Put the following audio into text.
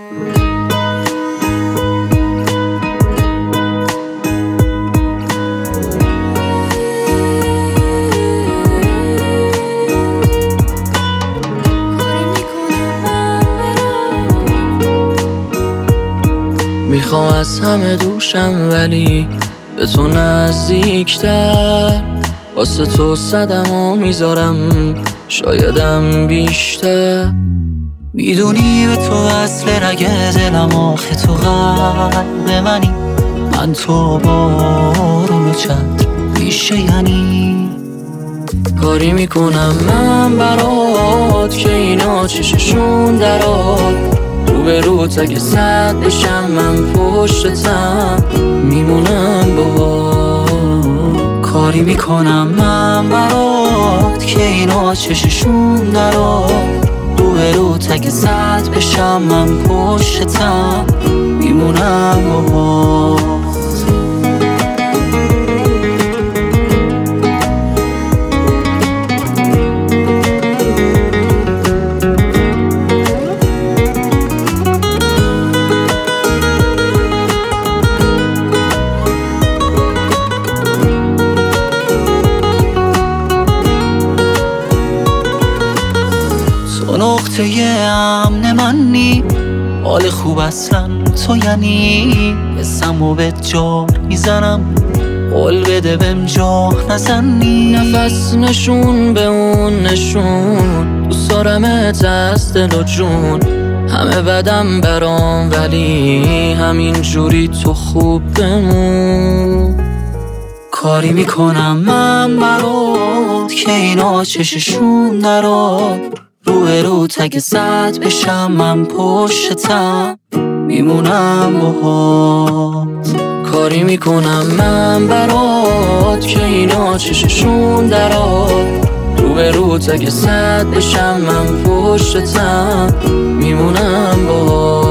میخوام از همه دوشم ولی به تو نزدیکتر، واسه تو صدمو میذارم شایدم بیشتر. میدونی به تو اصل رگ دلم، آخه تو قلب منی، من تو بارون و چتر میشه یعنی. کاری میکنم من برات که اینا چششون درات، رو به روت اگه صد بشم من پشتتم میمونم باهات. کاری میکنم من برات که اینا چششون درات، رو به روت اگه صد بشم من پشتتم میمونم باهات. تو نقطه امن منی، حال خوب اصلا تو یعنی. حسمو به جا میزنم، قول بده بهم جا نزنی. نفس نشون به اون نشون، دوست دارمت از دل و جون. همه بدم برام ولی همین جوری تو خوب بمون. کاری میکنم من برات که اینا چششون درات، رو به روت اگه صد بشم من پشتتم میمونم باهات. کاری میکنم من برات که اینا چششون درات، رو به روت اگه صد بشم من پشتتم میمونم باهات.